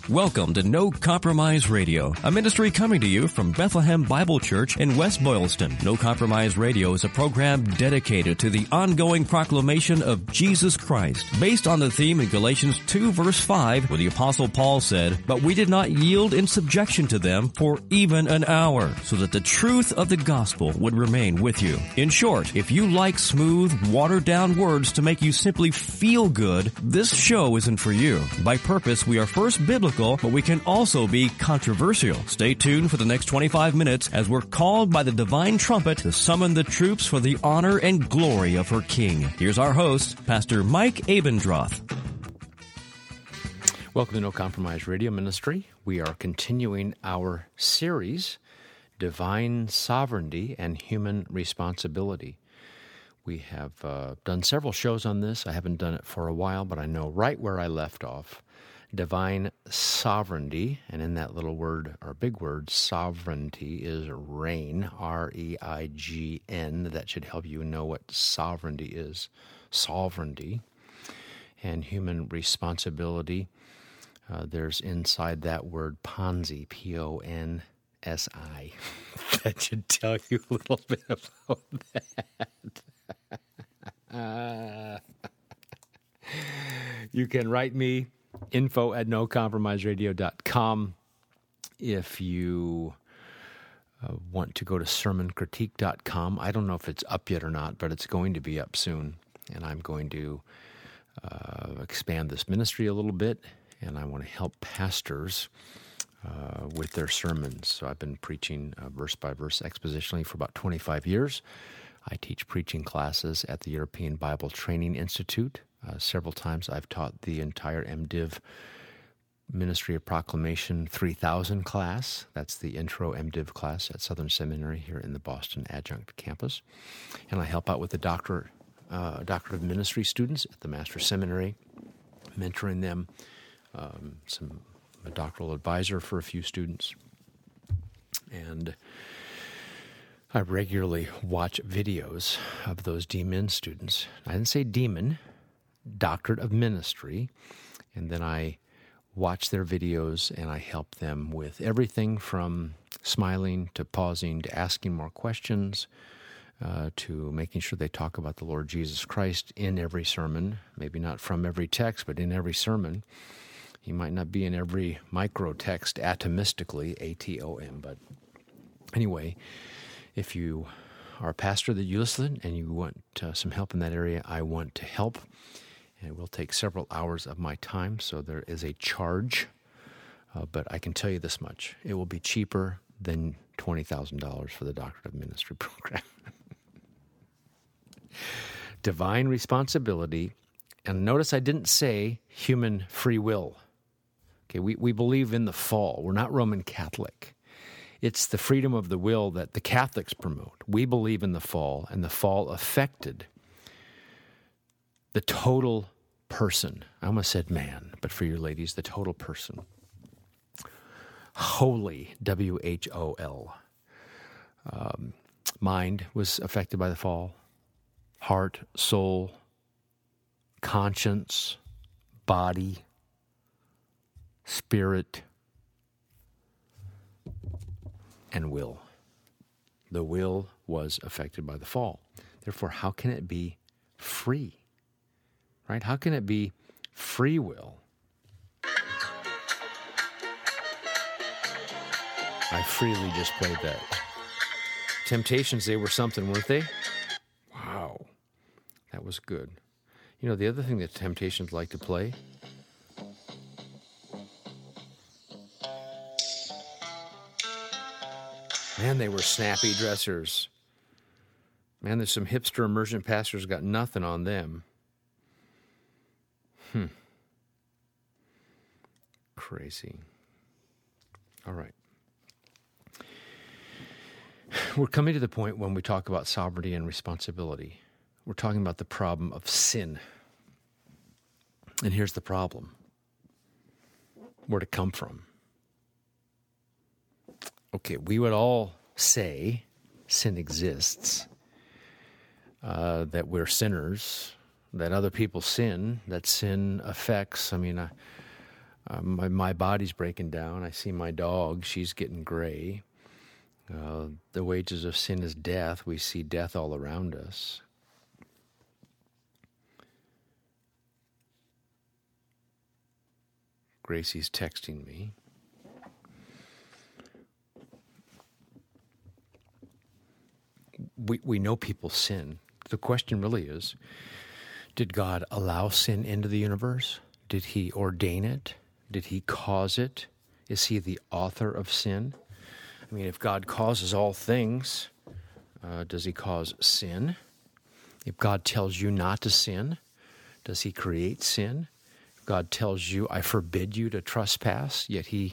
Welcome to No Compromise Radio, a ministry coming to you from Bethlehem Bible Church in West Boylston. No Compromise Radio is a program dedicated to the ongoing proclamation of Jesus Christ, based on the theme in Galatians 2 verse 5, where the Apostle Paul said, "But we did not yield in subjection to them for even an hour, so that the truth of the gospel would remain with you." In short, if you like smooth, watered-down words to make you simply feel good, this show isn't for you. By purpose, we are first biblical, but we can also be controversial. Stay tuned for the next 25 minutes as we're called by the divine trumpet to summon the troops for the honor and glory of her King. Here's our host, Pastor Mike Abendroth. Welcome to No Compromise Radio Ministry. We are continuing our series, Divine Sovereignty and Human Responsibility. We have done several shows on this. I haven't done it for a while, but I know right where I left off. Divine sovereignty, and in that little word, or big word, sovereignty, is reign, R-E-I-G-N. That should help you know what sovereignty is. Sovereignty. And human responsibility, there's inside that word Ponzi, P-O-N-S-I. That should tell you a little bit about that. You can write me info@nocompromiseradio.com. If you want to go to sermoncritique.com, I don't know if it's up yet or not, but it's going to be up soon. And I'm going to expand this ministry a little bit, and I want to help pastors with their sermons. So I've been preaching verse by verse expositionally for about 25 years. I teach preaching classes at the European Bible Training Institute. Several times I've taught the entire MDiv Ministry of Proclamation 3000 class. That's the intro MDiv class at Southern Seminary here in the Boston Adjunct campus. And I help out with the Doctorate of Ministry students at the Master's Seminary, mentoring them, a doctoral advisor for a few students. And I regularly watch videos of those DMin students. I didn't say demon, Doctorate of Ministry, and then I watch their videos and I help them with everything from smiling to pausing to asking more questions to making sure they talk about the Lord Jesus Christ in every sermon, maybe not from every text, but in every sermon. He might not be in every micro text atomistically, A-T-O-M, but anyway, if you are a pastor that you listen and you want some help in that area, I want to help. And it will take several hours of my time, so there is a charge. But I can tell you this much. It will be cheaper than $20,000 for the Doctorate of Ministry program. Divine responsibility. And notice I didn't say human free will. Okay, we believe in the fall. We're not Roman Catholic. It's the freedom of the will that the Catholics promote. We believe in the fall, and the fall affected the total person. I almost said man, but for your ladies, the total person. Holy, W-H-O-L. Mind was affected by the fall. Heart, soul, conscience, body, spirit, and will. The will was affected by the fall. Therefore, how can it be free? Right? How can it be free will? I freely just played that. Temptations, they were something, weren't they? Wow. That was good. You know, the other thing that Temptations like to play? Man, they were snappy dressers. Man, there's some hipster emergent pastors got nothing on them. Crazy. All right. We're coming to the point when we talk about sovereignty and responsibility. We're talking about the problem of sin. And here's the problem. Where'd it come from? Okay, we would all say sin exists, that we're sinners, that other people sin, that sin affects. I mean, My body's breaking down. I see my dog. She's getting gray. The wages of sin is death. We see death all around us. Gracie's texting me. We know people sin. The question really is, did God allow sin into the universe? Did he ordain it? Did he cause it? Is he the author of sin? I mean, if God causes all things, does he cause sin? If God tells you not to sin, does he create sin? If God tells you, I forbid you to trespass, yet he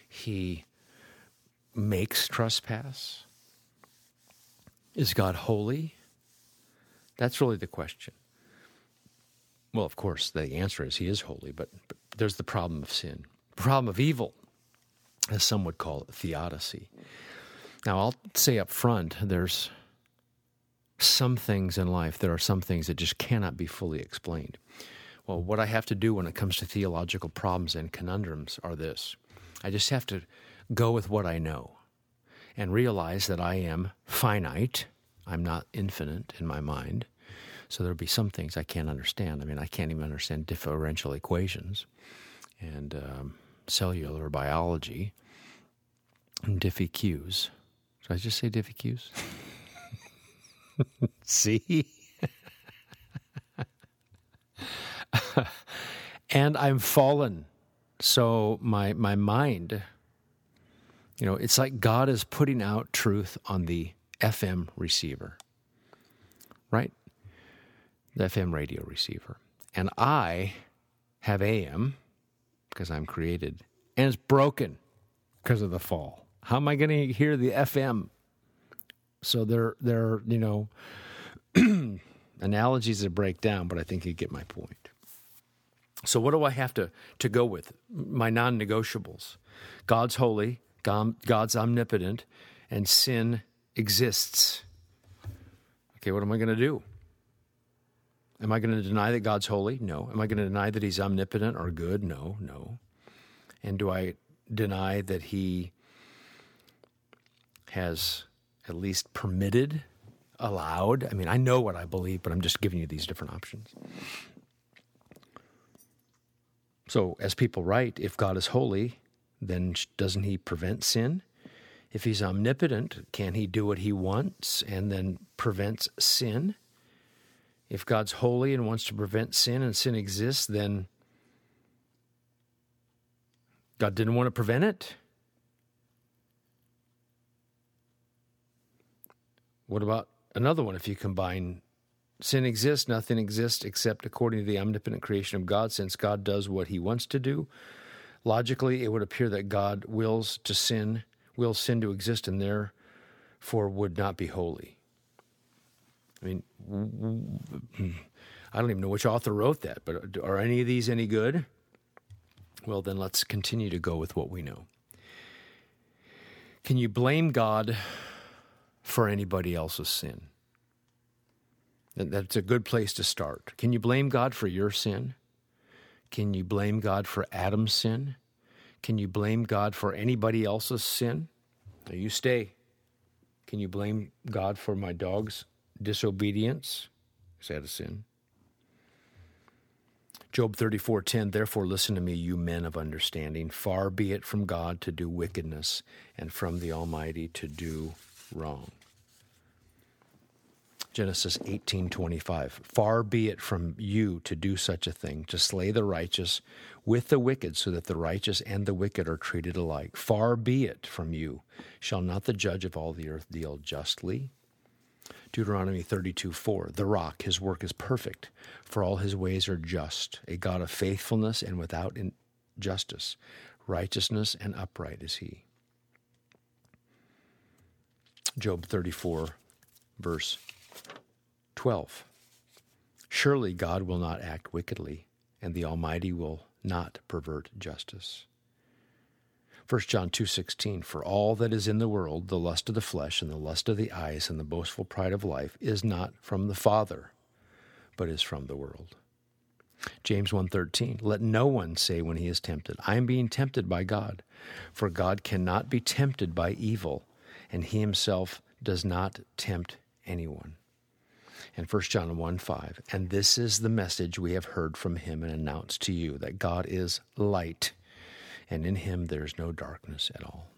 makes trespass? Is God holy? That's really the question. Well, of course, the answer is he is holy, but there's the problem of sin. The problem of evil, as some would call it, theodicy. Now, I'll say up front, there's some things in life, there are some things that just cannot be fully explained. Well, what I have to do when it comes to theological problems and conundrums are this. I just have to go with what I know and realize that I am finite. I'm not infinite in my mind. So there'll be some things I can't understand. I mean, I can't even understand differential equations and cellular biology and diffie-Qs. Did I just say diffie-Qs? See? And I'm fallen. So my mind, it's like God is putting out truth on the FM receiver, right? The FM radio receiver. And I have AM because I'm created, and it's broken because of the fall. How am I going to hear the FM? So they're analogies that break down, but I think you get my point. So what do I have to go with? My non-negotiables. God's holy, God's omnipotent, and sin exists. Okay, what am I going to do? Am I going to deny that God's holy? No. Am I going to deny that he's omnipotent or good? No. And do I deny that he has at least permitted, allowed? I mean, I know what I believe, but I'm just giving you these different options. So as people write, if God is holy, then doesn't he prevent sin? If he's omnipotent, can he do what he wants and then prevents sin? If God's holy and wants to prevent sin and sin exists, then God didn't want to prevent it? What about another one? If you combine sin exists, nothing exists except according to the omnipotent creation of God, since God does what he wants to do, logically it would appear that God wills sin to exist, and therefore would not be holy. I mean, I don't even know which author wrote that, but are any of these any good? Well, then let's continue to go with what we know. Can you blame God for anybody else's sin? And that's a good place to start. Can you blame God for your sin? Can you blame God for Adam's sin? Can you blame God for anybody else's sin? Now you stay. Can you blame God for my dog's disobedience? Is that a sin? Job 34:10, therefore listen to me, you men of understanding. Far be it from God to do wickedness, and from the Almighty to do wrong. Genesis 18:25, far be it from you to do such a thing, to slay the righteous with the wicked, so that the righteous and the wicked are treated alike. Far be it from you. Shall not the judge of all the earth deal justly? Deuteronomy 32:4, the rock, his work is perfect, for all his ways are just, a God of faithfulness and without injustice. Righteousness and upright is he. Job 34, verse 12. Surely God will not act wickedly, and the Almighty will not pervert justice. 1 John 2:16, for all that is in the world, the lust of the flesh and the lust of the eyes and the boastful pride of life is not from the Father, but is from the world. James 1:13, let no one say when he is tempted, I am being tempted by God. For God cannot be tempted by evil, and he himself does not tempt anyone. And 1 John 1:5, and this is the message we have heard from him and announced to you, that God is light, and in him there is no darkness at all.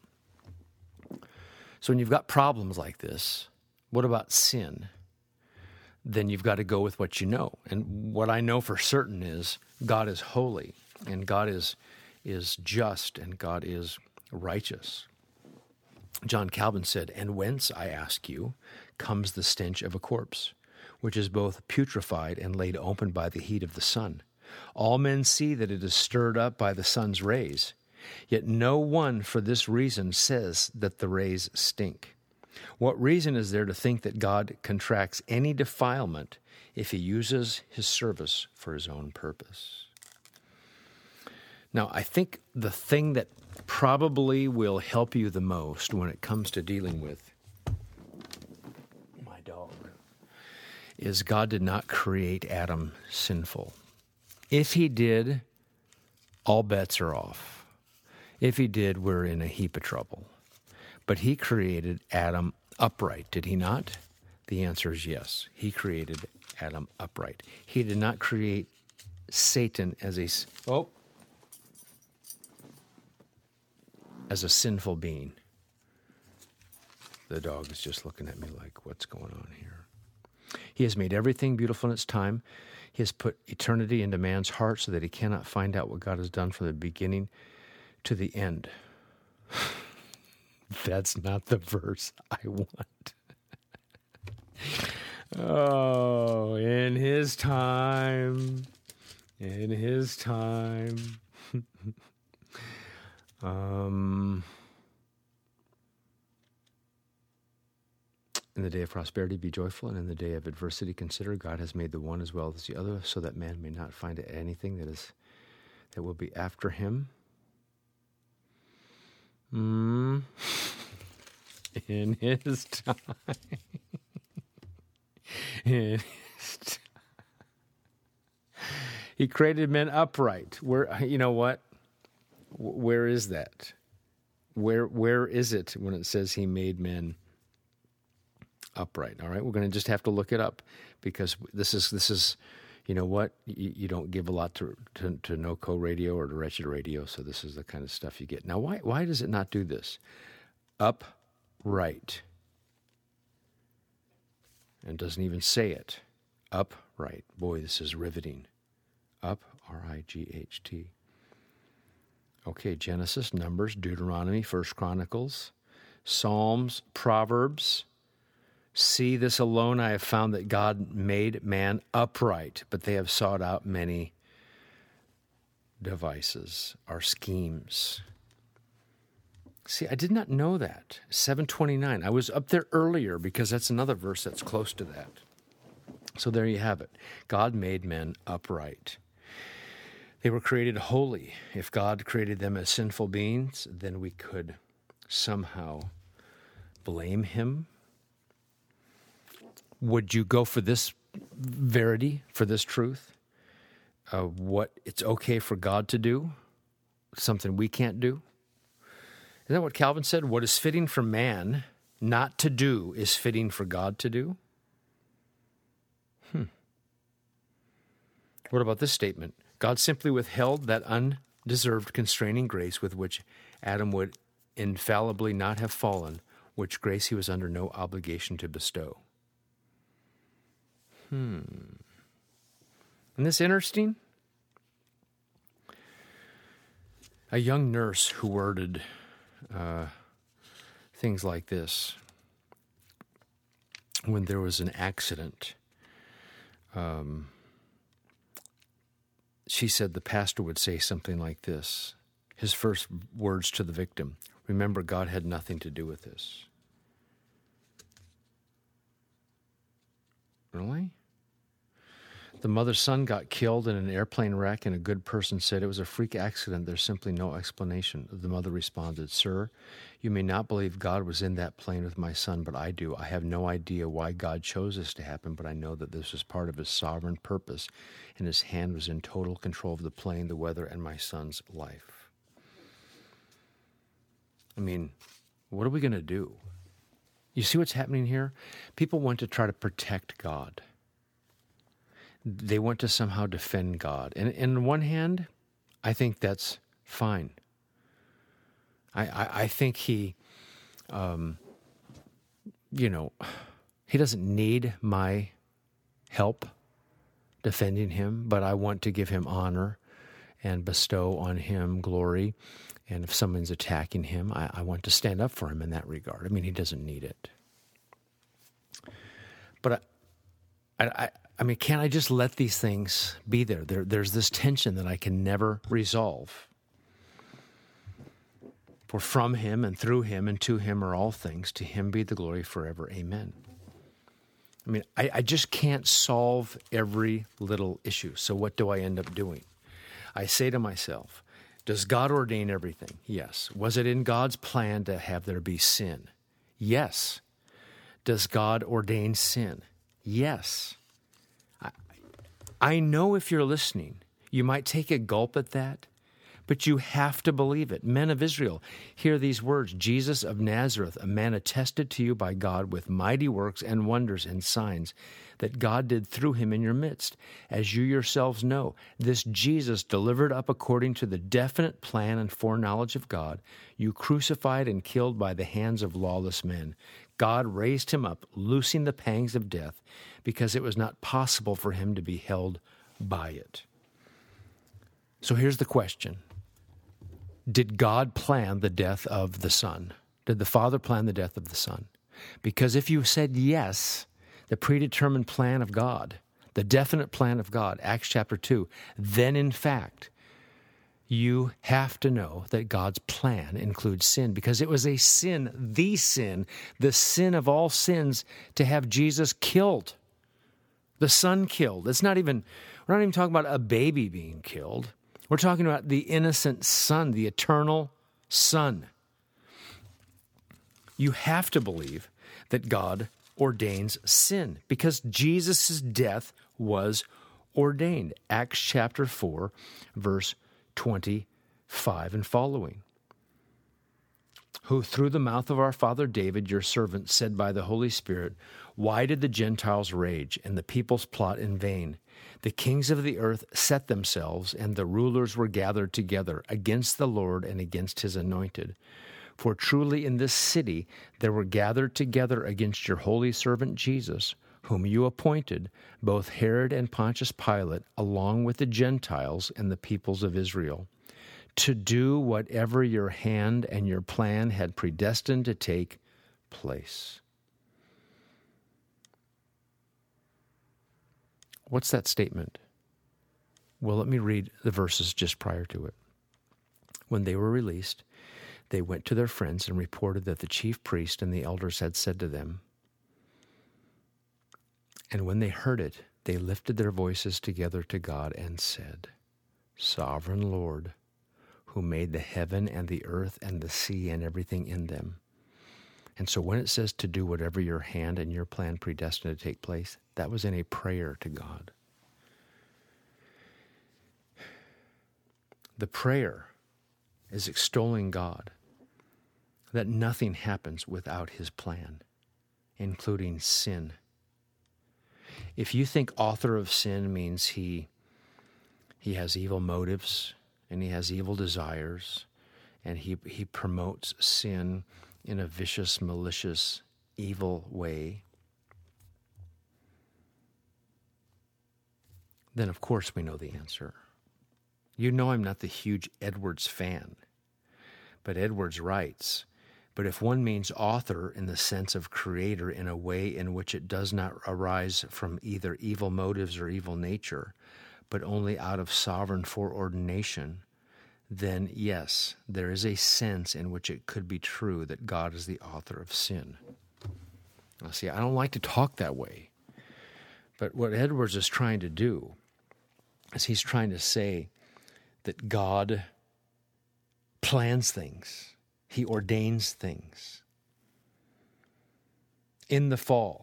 So when you've got problems like this, what about sin? Then you've got to go with what you know. And what I know for certain is God is holy, and God is just, and God is righteous. John Calvin said, and whence, I ask you, comes the stench of a corpse, which is both putrefied and laid open by the heat of the sun? All men see that it is stirred up by the sun's rays, yet no one for this reason says that the rays stink. What reason is there to think that God contracts any defilement if he uses his service for his own purpose? Now, I think the thing that probably will help you the most when it comes to dealing with my dog is God did not create Adam sinful. If he did, all bets are off. If he did, we're in a heap of trouble. But he created Adam upright, did he not? The answer is yes. He created Adam upright. He did not create Satan as a sinful being. The dog is just looking at me like, what's going on here? He has made everything beautiful in its time. He has put eternity into man's heart so that he cannot find out what God has done from the beginning to the end. That's not the verse I want. Oh, in his time. In the day of prosperity, be joyful, and in the day of adversity, consider God has made the one as well as the other, so that man may not find anything that will be after him. In his time. He created men upright. Where, you know what? Where is that? Where is it when it says he made men upright? All right, we're going to just have to look it up, because this is you know what? You don't give a lot to NoCo Radio or to Wretched Radio, so this is the kind of stuff you get. Now, why does it not do this? Upright. And doesn't even say it. Upright. Boy, this is riveting. Up, R-I-G-H-T. Okay, Genesis, Numbers, Deuteronomy, 1 Chronicles, Psalms, Proverbs. See this alone, I have found that God made man upright, but they have sought out many devices or schemes. See, I did not know that. 7:29. I was up there earlier because that's another verse that's close to that. So there you have it. God made men upright. They were created holy. If God created them as sinful beings, then we could somehow blame him. Would you go for this verity, for this truth? What it's okay for God to do, something we can't do? Isn't that what Calvin said? What is fitting for man not to do is fitting for God to do? What about this statement? God simply withheld that undeserved constraining grace with which Adam would infallibly not have fallen, which grace he was under no obligation to bestow. Isn't this interesting? A young nurse who worded things like this when there was an accident. She said the pastor would say something like this. His first words to the victim: remember, God had nothing to do with this. Really? The mother's son got killed in an airplane wreck, and a good person said it was a freak accident. There's simply no explanation. The mother responded, "Sir, you may not believe God was in that plane with my son, but I do. I have no idea why God chose this to happen, but I know that this was part of his sovereign purpose, and his hand was in total control of the plane, the weather, and my son's life." I mean, what are we going to do? You see what's happening here? People want to try to protect God. They want to somehow defend God. And on one hand, I think that's fine. I think he doesn't need my help defending him, but I want to give him honor and bestow on him glory. And if someone's attacking him, I want to stand up for him in that regard. I mean, he doesn't need it. But I mean, can't I just let these things be there? There's this tension that I can never resolve. For from him and through him and to him are all things. To him be the glory forever. Amen. I mean, I just can't solve every little issue. So what do I end up doing? I say to myself, does God ordain everything? Yes. Was it in God's plan to have there be sin? Yes. Does God ordain sin? Yes. I know if you're listening, you might take a gulp at that, but you have to believe it. Men of Israel, hear these words: Jesus of Nazareth, a man attested to you by God with mighty works and wonders and signs that God did through him in your midst. As you yourselves know, this Jesus delivered up according to the definite plan and foreknowledge of God, you crucified and killed by the hands of lawless men. God raised him up, loosing the pangs of death, because it was not possible for him to be held by it. So here's the question. Did God plan the death of the Son? Did the Father plan the death of the Son? Because if you said yes, the predetermined plan of God, the definite plan of God, Acts chapter 2, then in fact, you have to know that God's plan includes sin, because it was a sin, the sin of all sins, to have Jesus killed, the Son killed. We're not even talking about a baby being killed. We're talking about the innocent Son, the eternal Son. You have to believe that God ordains sin, because Jesus' death was ordained. Acts chapter 4, verse 25 and following. Who through the mouth of our father David, your servant, said by the Holy Spirit, why did the Gentiles rage and the peoples plot in vain? The kings of the earth set themselves, and the rulers were gathered together against the Lord and against his anointed. For truly in this city there were gathered together against your holy servant Jesus, whom you appointed, both Herod and Pontius Pilate, along with the Gentiles and the peoples of Israel, to do whatever your hand and your plan had predestined to take place. What's that statement? Well, let me read the verses just prior to it. When they were released, they went to their friends and reported that the chief priest and the elders had said to them. And when they heard it, they lifted their voices together to God and said, Sovereign Lord, who made the heaven and the earth and the sea and everything in them. And so when it says to do whatever your hand and your plan predestined to take place, that was in a prayer to God. The prayer is extolling God, that nothing happens without his plan, including sin. If you think author of sin means he has evil motives and he has evil desires and he promotes sin in a vicious, malicious, evil way, then of course we know the answer. You know I'm not the huge Edwards fan, but Edwards writes, but if one means author in the sense of creator in a way in which it does not arise from either evil motives or evil nature, but only out of sovereign foreordination, then yes, there is a sense in which it could be true that God is the author of sin. Now see, I don't like to talk that way, But what Edwards is trying to do is he's trying to say that God plans things. He ordains things. In the fall,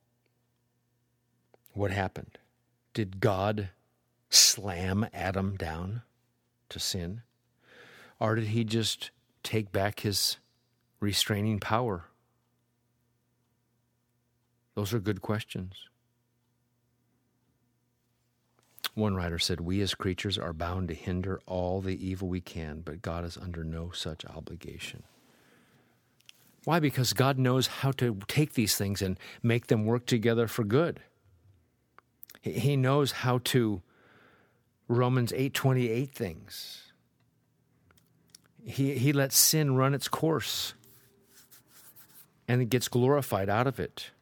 what happened? Did God slam Adam down to sin? Or did he just take back his restraining power? Those are good questions. One writer said, "We as creatures are bound to hinder all the evil we can, but God is under no such obligation." Why? Because God knows how to take these things and make them work together for good. He knows how to Romans 8:28 things. He lets sin run its course, and it gets glorified out of it.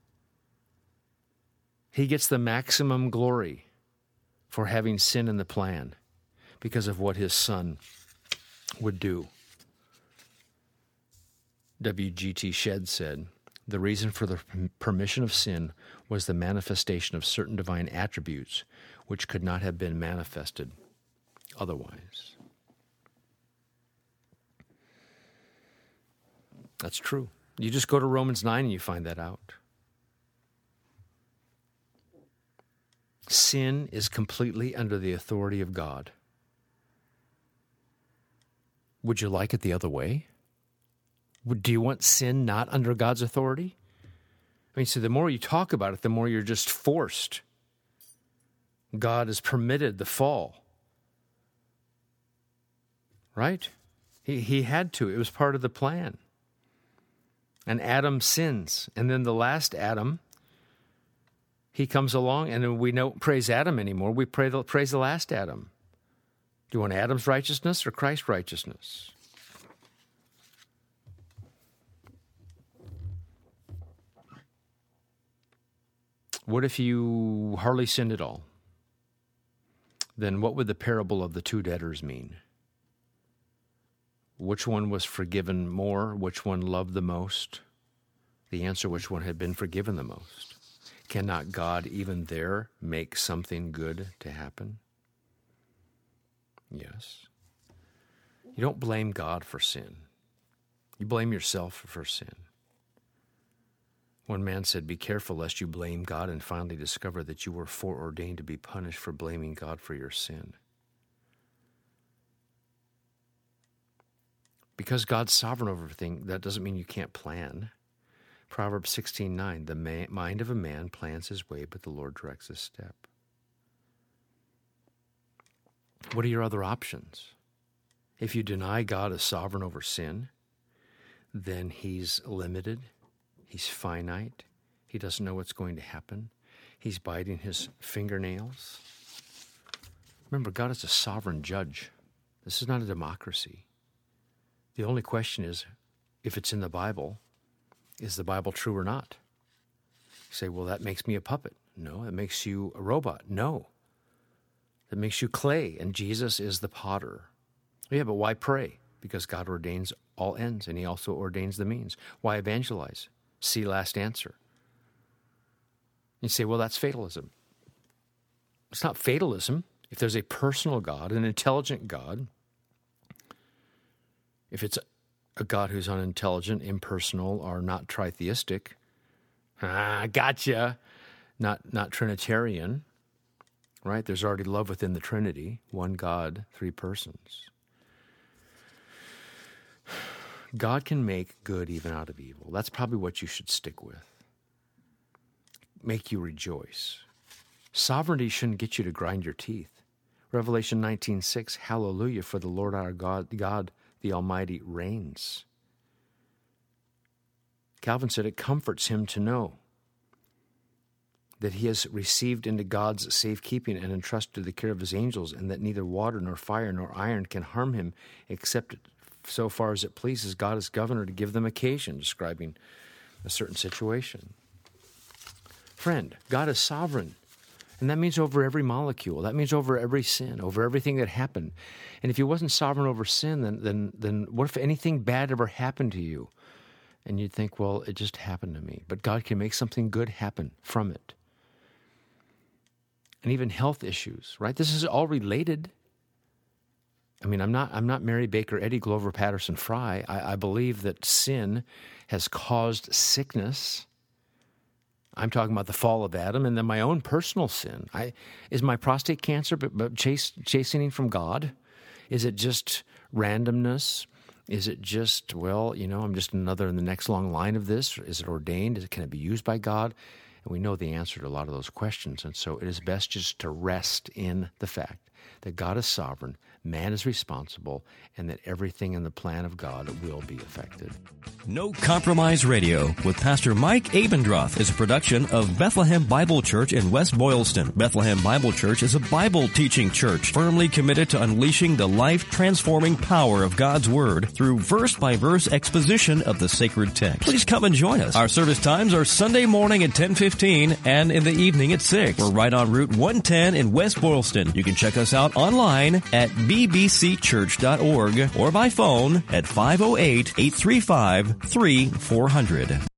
He gets the maximum glory for having sin in the plan because of what his Son would do. W.G.T. Shedd said, "The reason for the permission of sin was the manifestation of certain divine attributes which could not have been manifested otherwise." That's true. You just go to Romans 9 and you find that out. Sin is completely under the authority of God. Would you like it the other way? Do you want sin not under God's authority? I mean, so the more you talk about it, the more you're just forced. God has permitted the fall. Right? He had to. It was part of the plan. And Adam sins. And then the last Adam, he comes along, and we don't praise Adam anymore. We praise the last Adam. Do you want Adam's righteousness or Christ's righteousness? What if you hardly sinned at all? Then what would the parable of the two debtors mean? Which one was forgiven more? Which one loved the most? The answer, which one had been forgiven the most? Cannot God even there make something good to happen? Yes. You don't blame God for sin. You blame yourself for sin. One man said, "Be careful lest you blame God and finally discover that you were foreordained to be punished for blaming God for your sin." Because God's sovereign over everything, that doesn't mean you can't plan. Proverbs 16:9, "The mind of a man plans his way, but the Lord directs his step." What are your other options? If you deny God is sovereign over sin, then he's limited. He's finite. He doesn't know what's going to happen. He's biting his fingernails. Remember, God is a sovereign judge. This is not a democracy. The only question is, if it's in the Bible, is the Bible true or not? You say, well, that makes me a puppet. No, it makes you a robot. No. That makes you clay, and Jesus is the potter. Yeah, but why pray? Because God ordains all ends, and he also ordains the means. Why evangelize? See last answer. You say, well, that's fatalism. It's not fatalism. If there's a personal God, an intelligent God, if it's a God who's unintelligent, impersonal, or not tritheistic, gotcha, not Trinitarian, right? There's already love within the Trinity, one God, three persons. God can make good even out of evil. That's probably what you should stick with. Make you rejoice. Sovereignty shouldn't get you to grind your teeth. Revelation 19:6, hallelujah, for the Lord our God, the Almighty, reigns. Calvin said it comforts him to know that he has received into God's safekeeping and entrusted to the care of his angels, and that neither water nor fire nor iron can harm him except so far as it pleases God as governor to give them occasion, describing a certain situation. Friend, God is sovereign. And that means over every molecule. That means over every sin, over everything that happened. And if he wasn't sovereign over sin, then what if anything bad ever happened to you? And you'd think, well, it just happened to me. But God can make something good happen from it. and even health issues, right? This is all related. I mean, I'm not Mary Baker Eddy, Glover Patterson Fry. I believe that sin has caused sickness. I'm talking about the fall of Adam and then my own personal sin. Is my prostate cancer but chastening from God? Is it just randomness? Is it just, I'm just another in the next long line of this? Is it ordained? Can it be used by God? And we know the answer to a lot of those questions. And so it is best just to rest in the fact that God is sovereign, man is responsible, and that everything in the plan of God will be effected. No Compromise Radio with Pastor Mike Abendroth is a production of Bethlehem Bible Church in West Boylston. Bethlehem Bible Church is a Bible teaching church firmly committed to unleashing the life-transforming power of God's Word through verse-by-verse exposition of the sacred text. Please come and join us. Our service times are Sunday morning at 10:15 and in the evening at 6. We're right on Route 110 in West Boylston. You can check us out online at bbcchurch.org or by phone at 508-835-3400.